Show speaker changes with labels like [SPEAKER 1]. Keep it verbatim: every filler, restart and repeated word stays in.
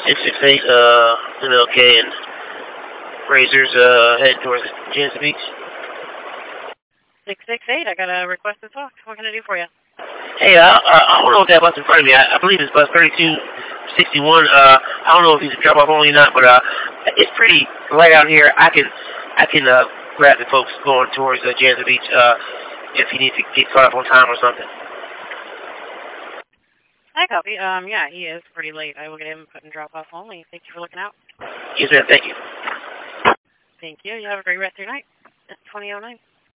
[SPEAKER 1] six six eight, uh, M L K and Razors, uh, heading towards Jansen Beach.
[SPEAKER 2] six six eight, I got a request to talk. What can I do for you?
[SPEAKER 1] Hey, uh, I, I don't know if that bus in front of me. I, I believe it's bus thirty-two sixty-one. Uh, I don't know if he's a drop-off only or not, but uh, it's pretty light out here. I can, I can uh, grab the folks going towards uh, Jansen Beach uh, if he needs to get caught up on time or something.
[SPEAKER 2] I copy. Um, yeah, he is pretty late. I will get him put in drop-off only. Thank you for looking out.
[SPEAKER 1] Yes, ma'am. Thank you.
[SPEAKER 2] Thank you. You have a great rest of your night. It's twenty oh nine.